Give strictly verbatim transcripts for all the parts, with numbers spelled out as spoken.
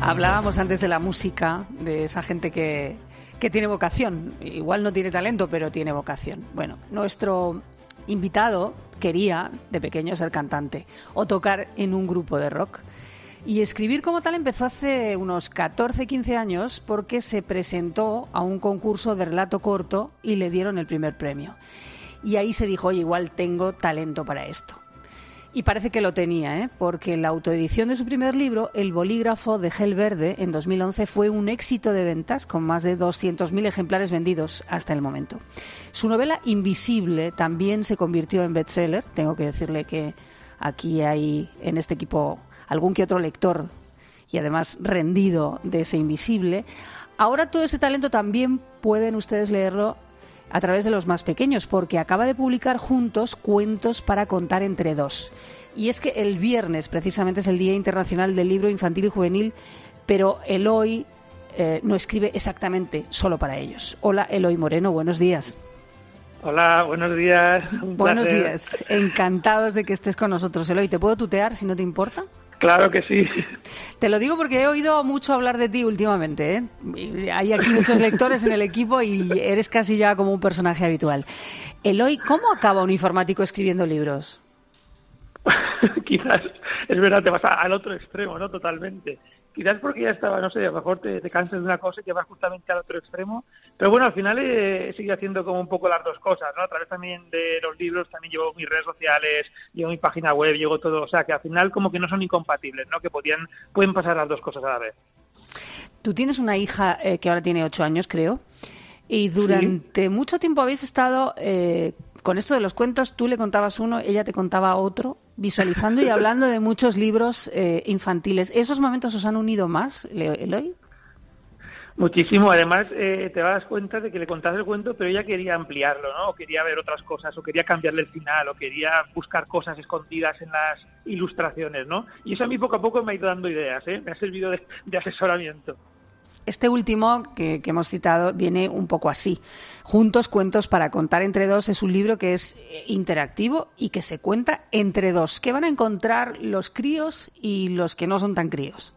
Hablábamos antes de la música, de esa gente que, que tiene vocación. Igual no tiene talento, pero tiene vocación. Bueno, nuestro invitado quería, de pequeño, ser cantante o tocar en un grupo de rock. Y escribir como tal empezó hace unos catorce, quince años porque se presentó a un concurso de relato corto y le dieron el primer premio. Y ahí se dijo, oye, igual tengo talento para esto. Y parece que lo tenía, ¿eh? Porque la autoedición de su primer libro, El bolígrafo de Gel Verde, en dos mil once, fue un éxito de ventas con más de doscientos mil ejemplares vendidos hasta el momento. Su novela Invisible también se convirtió en bestseller. Tengo que decirle que aquí hay en este equipo algún que otro lector y además rendido de ese Invisible. Ahora todo ese talento también pueden ustedes leerlo a través de los más pequeños, porque acaba de publicar juntos Cuentos para contar entre dos. Y es que el viernes precisamente es el Día Internacional del Libro Infantil y Juvenil, pero Eloy eh, no escribe exactamente solo para ellos. Hola, Eloy Moreno, buenos días. Hola, buenos días. Un buenos placer. días, encantados de que estés con nosotros. Eloy, ¿te puedo tutear si no te importa? Claro que sí. Te lo digo porque he oído mucho hablar de ti últimamente, ¿eh? Hay aquí muchos lectores en el equipo y eres casi ya como un personaje habitual. Eloy, ¿cómo acaba un informático escribiendo libros? Quizás, es verdad, te vas al otro extremo, ¿no? Totalmente. Quizás porque ya estaba, no sé, a lo mejor te, te cansas de una cosa y te vas justamente al otro extremo. Pero bueno, al final he, he seguido haciendo como un poco las dos cosas, ¿no? A través también de los libros, también llevo mis redes sociales, llevo mi página web, llevo todo. O sea, que al final como que no son incompatibles, ¿no? Que podían, pueden pasar las dos cosas a la vez. Tú tienes una hija eh, que ahora tiene ocho años, creo, y durante ¿Sí? mucho tiempo habéis estado eh, con esto de los cuentos. Tú le contabas uno, ella te contaba otro, visualizando y hablando de muchos libros eh, infantiles. ¿Esos momentos os han unido más, Eloy? Muchísimo. Además, eh, te das cuenta de que le contabas el cuento, pero ella quería ampliarlo, ¿no? O quería ver otras cosas, o quería cambiarle el final, o quería buscar cosas escondidas en las ilustraciones, ¿no? Y eso a mí poco a poco me ha ido dando ideas, ¿eh? Me ha servido de, de asesoramiento. Este último que, que hemos citado viene un poco así. Juntos, Cuentos para contar entre dos es un libro que es interactivo y que se cuenta entre dos. ¿Qué van a encontrar los críos y los que no son tan críos?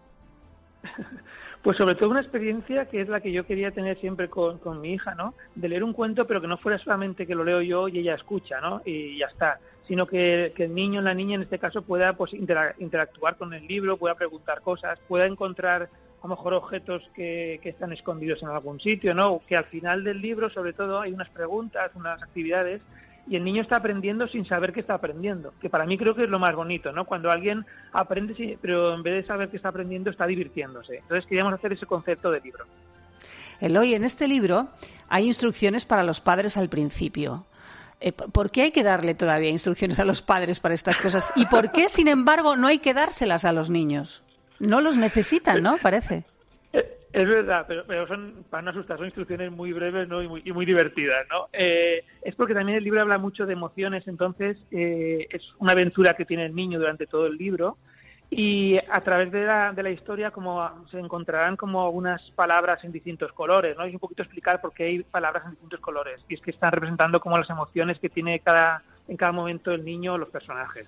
Pues sobre todo una experiencia que es la que yo quería tener siempre con, con mi hija, ¿no? De leer un cuento, pero que no fuera solamente que lo leo yo y ella escucha, ¿no? Y ya está. Sino que, que el niño, la niña en este caso, pueda pues interactuar con el libro, pueda preguntar cosas, pueda encontrar a lo mejor objetos que, que están escondidos en algún sitio, ¿no? Que al final del libro, sobre todo, hay unas preguntas, unas actividades, y el niño está aprendiendo sin saber que está aprendiendo, que para mí creo que es lo más bonito, ¿no? Cuando alguien aprende, pero en vez de saber que está aprendiendo, está divirtiéndose. Entonces queríamos hacer ese concepto de libro. Eloy, en este libro hay instrucciones para los padres al principio. ¿Por qué hay que darle todavía instrucciones a los padres para estas cosas? ¿Y por qué, sin embargo, no hay que dárselas a los niños? No los necesitan, ¿no? Parece. Es verdad, pero, pero son, para no asustar, son instrucciones muy breves, ¿no? y, muy, y muy divertidas, ¿no? Eh, es porque también el libro habla mucho de emociones, entonces eh, es una aventura que tiene el niño durante todo el libro y a través de la, de la historia como se encontrarán como unas palabras en distintos colores, ¿no? Y un poquito explicar por qué hay palabras en distintos colores. Y es que están representando como las emociones que tiene cada en cada momento el niño o los personajes.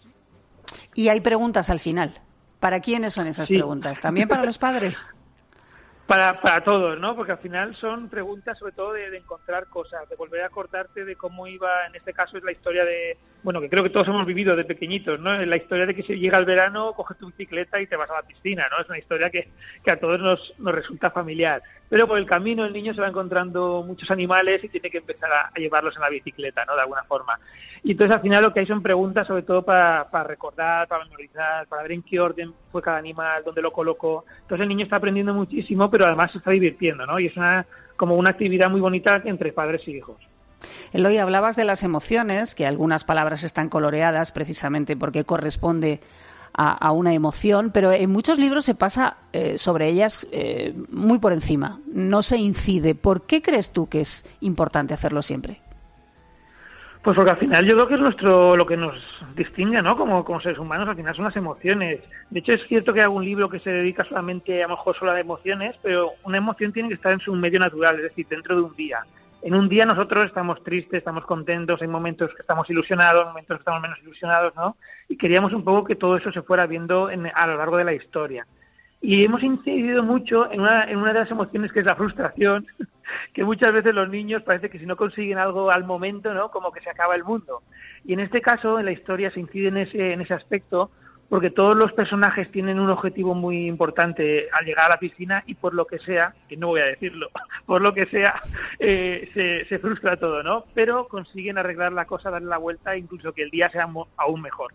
Y hay preguntas al final. ¿Para quiénes son esas sí. preguntas? ¿También para los padres? Para, para todos, ¿no? Porque al final son preguntas sobre todo de, de encontrar cosas, de volver a acordarte de cómo iba, en este caso es la historia de, bueno, que creo que todos hemos vivido de pequeñitos, ¿no? La historia de que si llega el verano, coges tu bicicleta y te vas a la piscina, ¿no? Es una historia que, que a todos nos, nos resulta familiar. Pero por el camino el niño se va encontrando muchos animales y tiene que empezar a, a llevarlos en la bicicleta, ¿no? De alguna forma. Y entonces al final lo que hay son preguntas sobre todo para, para recordar, para memorizar, para ver en qué orden fue cada animal, dónde lo colocó. Entonces el niño está aprendiendo muchísimo, pero además se está divirtiendo, ¿no? Y es una como una actividad muy bonita entre padres y hijos. Eloy, hablabas de las emociones, que algunas palabras están coloreadas precisamente porque corresponde a, a una emoción, pero en muchos libros se pasa eh, sobre ellas eh, muy por encima, no se incide. ¿Por qué crees tú que es importante hacerlo siempre? Pues porque al final yo creo que es nuestro lo que nos distingue, ¿no? Como, como seres humanos, al final son las emociones. De hecho, es cierto que hay algún libro que se dedica solamente, a lo mejor, solo a emociones, pero una emoción tiene que estar en su medio natural, es decir, dentro de un día. En un día nosotros estamos tristes, estamos contentos, hay momentos que estamos ilusionados, momentos que estamos menos ilusionados, ¿no? Y queríamos un poco que todo eso se fuera viendo en, a lo largo de la historia. Y hemos incidido mucho en una, en una de las emociones que es la frustración, que muchas veces los niños parece que si no consiguen algo al momento, ¿no? Como que se acaba el mundo. Y en este caso, en la historia, se incide en ese, en ese aspecto, porque todos los personajes tienen un objetivo muy importante al llegar a la piscina y por lo que sea, que no voy a decirlo, por lo que sea, eh, se, se frustra todo, ¿no? Pero consiguen arreglar la cosa, darle la vuelta e incluso que el día sea mo- aún mejor.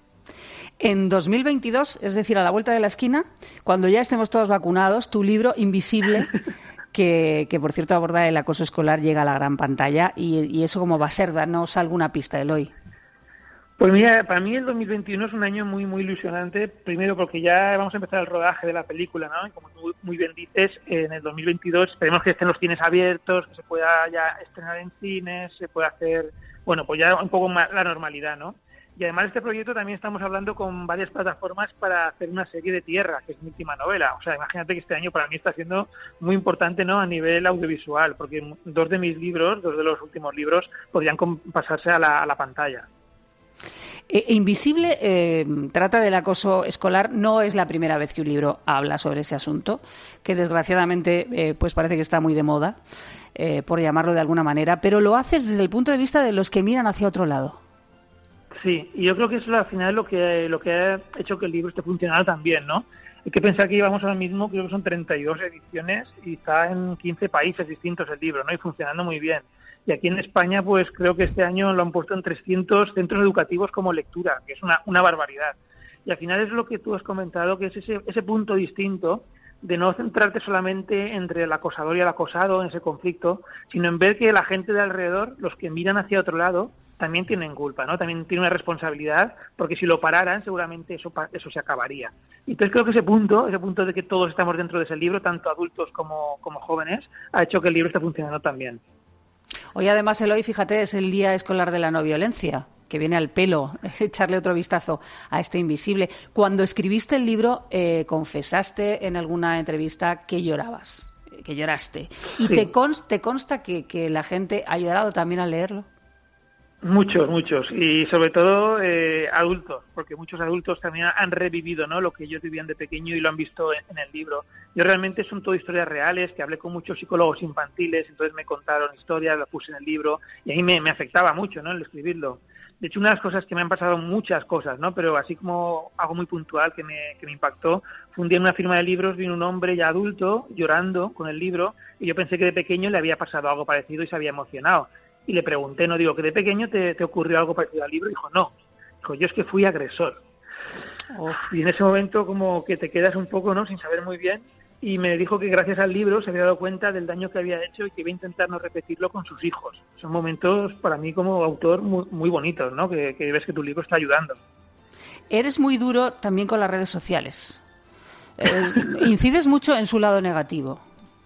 En dos mil veintidós, es decir, a la vuelta de la esquina, cuando ya estemos todos vacunados, tu libro Invisible, que, que por cierto aborda el acoso escolar, llega a la gran pantalla. ¿Y, y eso cómo va a ser? Danos alguna pista, Eloy. Pues mira, para mí el dos mil veintiuno es un año muy muy ilusionante, primero porque ya vamos a empezar el rodaje de la película, ¿no? Y como tú muy bien dices, en el dos mil veintidós esperemos que estén los cines abiertos, que se pueda ya estrenar en cines, se pueda hacer, bueno, pues ya un poco más la normalidad, ¿no? Y además de este proyecto también estamos hablando con varias plataformas para hacer una serie de Tierra, que es mi última novela. O sea, imagínate que este año para mí está siendo muy importante, ¿no? A nivel audiovisual, porque dos de mis libros, dos de los últimos libros, podrían pasarse a la, a la pantalla. Invisible eh, trata del acoso escolar. No es la primera vez que un libro habla sobre ese asunto, que desgraciadamente eh, pues parece que está muy de moda, eh, por llamarlo de alguna manera, pero lo haces desde el punto de vista de los que miran hacia otro lado. Sí, y yo creo que eso al final es lo que, lo que ha hecho que el libro esté funcionando también, ¿no? Hay que pensar que llevamos ahora mismo, creo que son treinta y dos ediciones y está en quince países distintos el libro, ¿no? Y funcionando muy bien. Y aquí en España, pues creo que este año lo han puesto en trescientos centros educativos como lectura, que es una, una barbaridad. Y al final es lo que tú has comentado, que es ese, ese punto distinto de no centrarte solamente entre el acosador y el acosado en ese conflicto, sino en ver que la gente de alrededor, los que miran hacia otro lado, también tienen culpa, ¿no? También tienen una responsabilidad, porque si lo pararan, seguramente eso eso se acabaría. Entonces creo que ese punto, ese punto de que todos estamos dentro de ese libro, tanto adultos como, como jóvenes, ha hecho que el libro esté funcionando también. Hoy además, Eloy, fíjate, es el Día Escolar de la No Violencia, que viene al pelo echarle otro vistazo a este Invisible. Cuando escribiste el libro, eh, confesaste en alguna entrevista que llorabas, que lloraste. ¿Y sí. te, consta, te consta que, que la gente ha llorado también al leerlo? Muchos, muchos, y sobre todo eh, adultos, porque muchos adultos también han revivido, ¿no?, lo que ellos vivían de pequeño y lo han visto en, en el libro. Yo realmente son todo historias reales, que hablé con muchos psicólogos infantiles, entonces me contaron historias, las puse en el libro, y a mí me, me afectaba mucho, ¿no?, el escribirlo. De hecho, una de las cosas que me han pasado, muchas cosas, ¿no?, pero así como algo muy puntual que me, que me impactó, fue un día en una firma de libros, vino un hombre ya adulto llorando con el libro, y yo pensé que de pequeño le había pasado algo parecido y se había emocionado. Y le pregunté, no digo, que de pequeño te, te ocurrió algo parecido al libro. Y dijo, no. Dijo, yo es que fui agresor. Oh. Y en ese momento como que te quedas un poco, ¿no?, sin saber muy bien. Y me dijo que gracias al libro se había dado cuenta del daño que había hecho y que iba a intentar no repetirlo con sus hijos. Son momentos para mí como autor muy, muy bonitos, ¿no?, que, que ves que tu libro está ayudando. Eres muy duro también con las redes sociales. Eh, incides mucho en su lado negativo.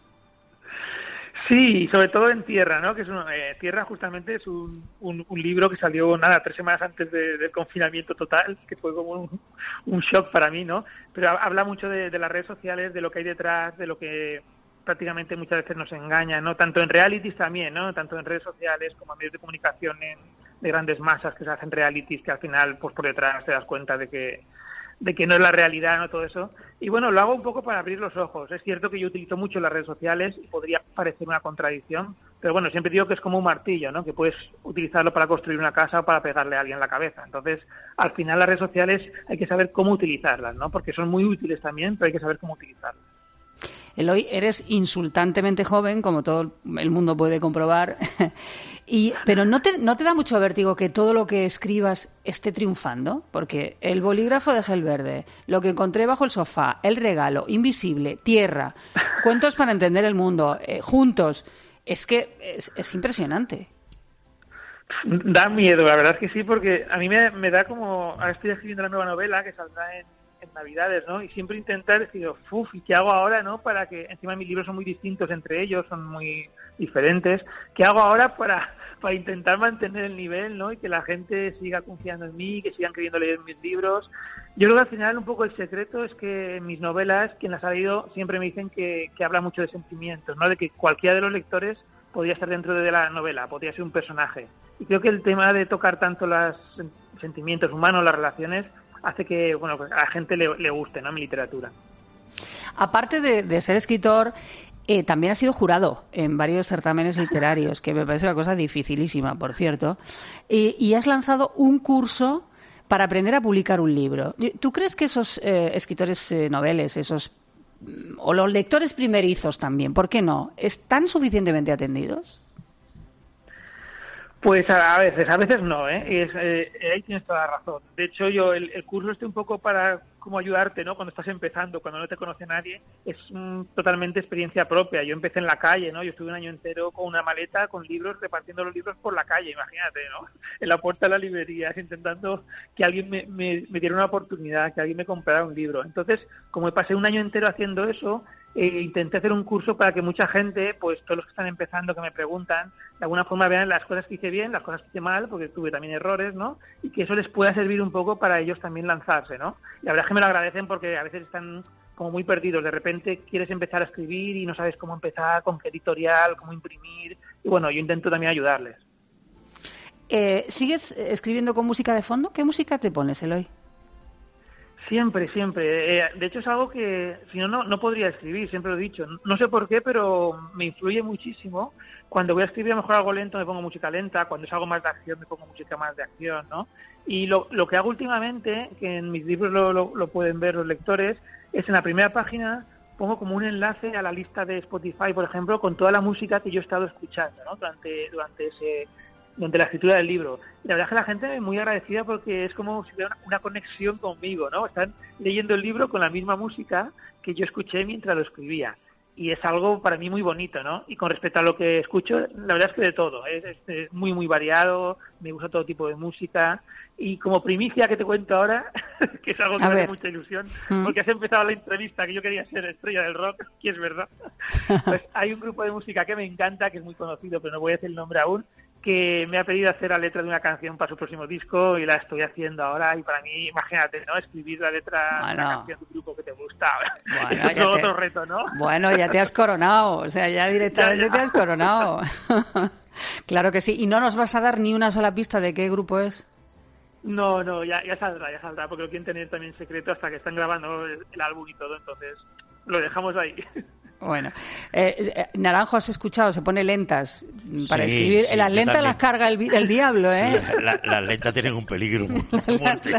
Sí, sobre todo en Tierra, ¿no? Que es un, eh, Tierra justamente es un, un, un libro que salió, nada, tres semanas antes de, del confinamiento total, que fue como un, un shock para mí, ¿no? Pero habla mucho de, de las redes sociales, de lo que hay detrás, de lo que prácticamente muchas veces nos engaña, ¿no? Tanto en realities también, ¿no? Tanto en redes sociales como en medios de comunicación en, de grandes masas que se hacen realities, que al final, pues por detrás te das cuenta de que de que no es la realidad, no todo eso. Y bueno, lo hago un poco para abrir los ojos. Es cierto que yo utilizo mucho las redes sociales y podría parecer una contradicción, pero bueno, siempre digo que es como un martillo, ¿no?, que puedes utilizarlo para construir una casa o para pegarle a alguien en la cabeza. Entonces, al final las redes sociales hay que saber cómo utilizarlas, ¿no?, porque son muy útiles también, pero hay que saber cómo utilizarlas. Eloy, eres insultantemente joven, como todo el mundo puede comprobar, y, pero ¿no te, ¿no te da mucho vértigo que todo lo que escribas esté triunfando? Porque el bolígrafo de gel verde, lo que encontré bajo el sofá, el regalo, Invisible, Tierra, cuentos para entender el mundo, eh, juntos, es que es, es impresionante. Da miedo, la verdad es que sí, porque a mí me, me da como... Ahora estoy escribiendo la nueva novela que saldrá en en Navidades, ¿no? Y siempre intentar decir, uff, ¿y qué hago ahora, no? Para que, encima mis libros son muy distintos entre ellos, son muy diferentes. ¿Qué hago ahora para, para intentar mantener el nivel, ¿no? Y que la gente siga confiando en mí, que sigan queriendo leer mis libros. Yo creo que al final un poco el secreto es que mis novelas, quien las ha leído, siempre me dicen que, que habla mucho de sentimientos, ¿no? De que cualquiera de los lectores podría estar dentro de la novela, podría ser un personaje. Y creo que el tema de tocar tanto los sentimientos humanos, las relaciones, hace que, bueno, pues a la gente le, le guste, ¿no?, mi literatura. Aparte de, de ser escritor, eh, también has sido jurado en varios certámenes literarios, que me parece una cosa dificilísima, por cierto, y, y has lanzado un curso para aprender a publicar un libro. ¿Tú crees que esos eh, escritores eh, noveles, esos o los lectores primerizos también, ¿por qué no? ¿Están suficientemente atendidos? Pues a, a veces, a veces no, ¿eh? Es, eh, ahí tienes toda la razón. De hecho, yo el, el curso este un poco para cómo ayudarte, ¿no? Cuando estás empezando, cuando no te conoce nadie, es mm, totalmente experiencia propia. Yo empecé en la calle, ¿no? Yo estuve un año entero con una maleta, con libros, repartiendo los libros por la calle, imagínate, ¿no? En la puerta de las librerías, intentando que alguien me, me, me diera una oportunidad, que alguien me comprara un libro. Entonces, como pasé un año entero haciendo eso, Eh, intenté hacer un curso para que mucha gente, pues todos los que están empezando, que me preguntan, de alguna forma vean las cosas que hice bien, las cosas que hice mal, porque tuve también errores, ¿no? Y que eso les pueda servir un poco para ellos también lanzarse, ¿no? Y la verdad es que me lo agradecen porque a veces están como muy perdidos. De repente quieres empezar a escribir y no sabes cómo empezar, con qué editorial, cómo imprimir. Y bueno, yo intento también ayudarles. Eh, ¿Sigues escribiendo con música de fondo? ¿Qué música te pones, Eloy? Siempre, siempre. Eh, de hecho, es algo que, si no, no, no podría escribir, siempre lo he dicho. No sé por qué, pero me influye muchísimo. Cuando voy a escribir a lo mejor algo lento me pongo música lenta, cuando es algo más de acción me pongo música más de acción, ¿no? Y lo, lo que hago últimamente, que en mis libros lo, lo, lo pueden ver los lectores, es en la primera página pongo como un enlace a la lista de Spotify, por ejemplo, con toda la música que yo he estado escuchando, ¿no? Durante, durante ese... durante la escritura del libro. Y la verdad es que la gente es muy agradecida porque es como si hubiera una, una conexión conmigo, ¿no? Están leyendo el libro con la misma música que yo escuché mientras lo escribía. Y es algo para mí muy bonito, ¿no? Y con respecto a lo que escucho, la verdad es que de todo. Es, es, es muy, muy variado, me gusta todo tipo de música. Y como primicia que te cuento ahora, que es algo que a me ver. hace mucha ilusión, porque has empezado la entrevista que yo quería ser estrella del rock, y es verdad. Pues hay un grupo de música que me encanta, que es muy conocido, pero no voy a decir el nombre aún, que me ha pedido hacer la letra de una canción para su próximo disco y la estoy haciendo ahora. Y para mí, imagínate, ¿no? Escribir la letra bueno. de una canción de un grupo que te gusta. Bueno, es otro, te... otro reto, ¿no? Bueno, ya te has coronado, o sea, ya directamente ya, ya. te has coronado. Claro que sí. ¿Y no nos vas a dar ni una sola pista de qué grupo es? No, no, ya, ya saldrá, ya saldrá, porque lo quieren tener también secreto hasta que están grabando el, el álbum y todo, entonces lo dejamos ahí. Bueno, eh, Naranjo, has escuchado, se pone lentas para sí, escribir. Sí, las lentas las carga el, el diablo, ¿eh? Sí, las la, la lentas tienen un peligro de muerte.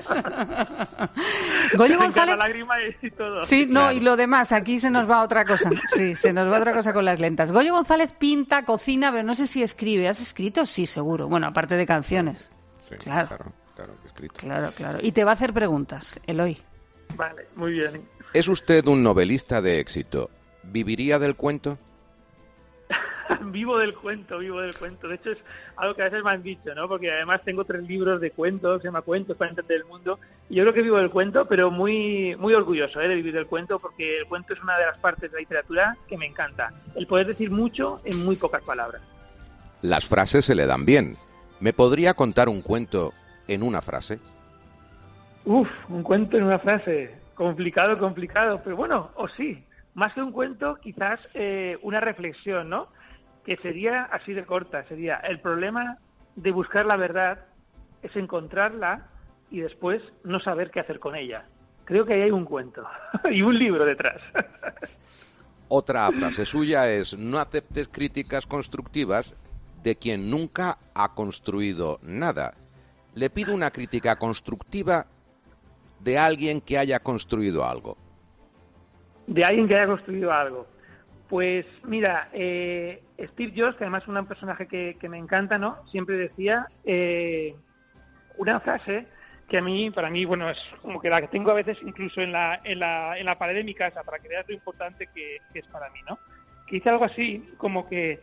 Goyo González. La lágrima y todo. Sí, no, claro. Y lo demás, aquí se nos va otra cosa. Sí, se nos va otra cosa con las lentas. Goyo González pinta, cocina, pero no sé si escribe. ¿Has escrito? Sí, seguro. Bueno, aparte de canciones. Sí, claro. claro, claro que he escrito. Claro, claro. Y te va a hacer preguntas, Eloy. Vale, muy bien. ¿Es usted un novelista de éxito? ¿Viviría del cuento? Vivo del cuento, vivo del cuento. De hecho, es algo que a veces me han dicho, ¿no? Porque además tengo tres libros de cuentos, se llama Cuentos para entender el mundo. Y yo creo que vivo del cuento, pero muy muy orgulloso, ¿eh? de vivir del cuento, porque el cuento es una de las partes de la literatura que me encanta. El poder decir mucho en muy pocas palabras. Las frases se le dan bien. ¿Me podría contar un cuento en una frase? Uf, un cuento en una frase. Complicado, complicado. Pero bueno, o sí. Más que un cuento, quizás eh, una reflexión, ¿no? Que sería así de corta. Sería, el problema de buscar la verdad es encontrarla y después no saber qué hacer con ella. Creo que ahí hay un cuento y un libro detrás. Otra frase suya es: no aceptes críticas constructivas de quien nunca ha construido nada. Le pido una crítica constructiva de alguien que haya construido algo. De alguien que haya construido algo. Pues mira, eh, Steve Jobs, que además es un personaje que, que me encanta, ¿no? Siempre decía eh, una frase que a mí, para mí, bueno, es como que la que tengo a veces incluso en la, en la, en la pared de mi casa, para que veas lo importante que, que es para mí, ¿no? Que dice algo así, como que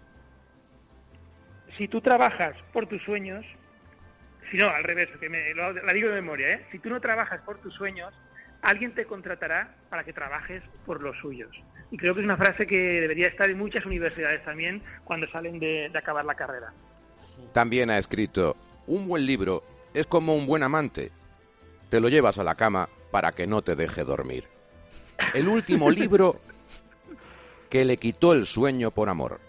si tú trabajas por tus sueños, si no, al revés, que me, lo, la digo de memoria, ¿eh? Si tú no trabajas por tus sueños, alguien te contratará para que trabajes por los suyos. Y creo que es una frase que debería estar en muchas universidades también cuando salen de, de acabar la carrera. También ha escrito: un buen libro es como un buen amante. Te lo llevas a la cama para que no te deje dormir. El último libro que le quitó el sueño por amor.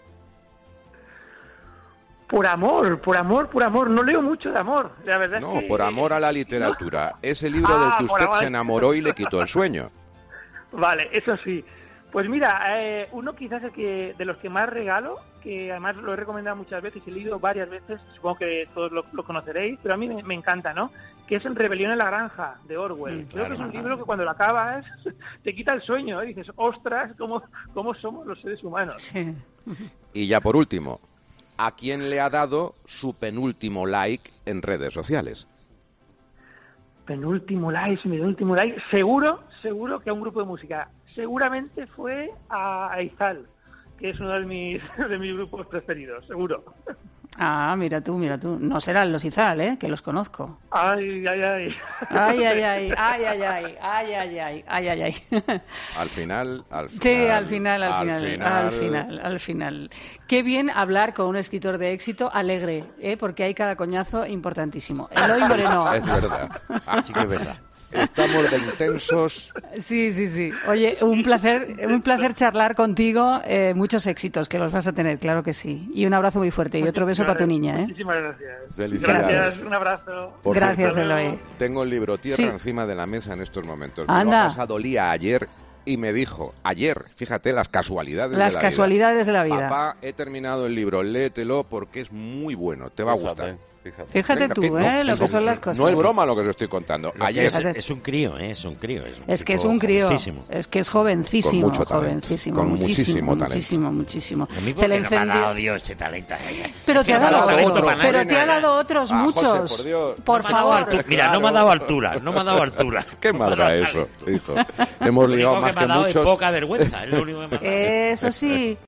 Por amor, por amor, por amor. No leo mucho de amor, la verdad. No, es que... por amor a la literatura. No. Ese libro ah, del que usted amor. se enamoró y le quitó el sueño. Vale, eso sí. Pues mira, eh, uno quizás el que de los que más regalo, que además lo he recomendado muchas veces, he leído varias veces, supongo que todos lo, lo conoceréis, pero a mí me, me encanta, ¿no? Que es en Rebelión en la Granja, de Orwell. Sí, Creo claro. que es un libro que cuando lo acabas te quita el sueño, ¿eh? Dices, ostras, ¿cómo, cómo somos los seres humanos? Sí. Y ya por último, ¿a quién le ha dado su penúltimo like en redes sociales? Penúltimo like, penúltimo like, seguro, seguro que a un grupo de música. Seguramente fue a Aizal, que es uno de mis, de mis grupos preferidos, seguro. Ah, mira tú, mira tú. No serán los Izal, ¿eh? Que los conozco. Ay, ay, ay. Ay, ay, ay, ay, ay, ay, ay, ay, ay, ay, ay, ay. Al final, al final. Sí, al final, al final, al final, al final. Qué bien hablar con un escritor de éxito alegre, ¿eh? Porque hay cada coñazo importantísimo. Eloy Moreno. Es verdad. Ah, sí que es verdad. Estamos de intensos. Sí, sí, sí. Oye, un placer, un placer charlar contigo. Eh, muchos éxitos que los vas a tener, claro que sí. Y un abrazo muy fuerte y otro beso para tu niña, ¿eh? Muchísimas gracias. Felicidades. Gracias, un abrazo. Por Gracias, cierto, Eloy. tengo el libro Tierra Sí. encima de la mesa en estos momentos. Me Anda. lo ha pasado Lía ayer y me dijo, ayer, fíjate las casualidades Las de la casualidades de la vida. vida. Papá, he terminado el libro, léetelo porque es muy bueno, te va a gustar. Fíjate, fíjate. Fíjate Venga, tú, que no, ¿eh? Lo eso que son las cosas. No es broma lo que os estoy contando. Lo que Ayer, es, es un crío, ¿eh? Es un crío. Es, un Es que es tipo un crío, jovencísimo. es que es jovencísimo, Con mucho talento, jovencísimo, con muchísimo, muchísimo talento. muchísimo, muchísimo. A mí Se le porque no me ha encendió. dado Dios ese talento. Pero te ha No me dado talento otro, para pero nada. te ha dado otros Ah, José, muchos. por Dios. Por No me ha dado favor. altu- Mira, no me ha dado altura, no me ha dado altura. qué No me ha mal dado da eso, talento. hijo. Hemos Lo ligado único más que me que ha dado es muchos. poca vergüenza, es lo único que me ha dado. Eso sí.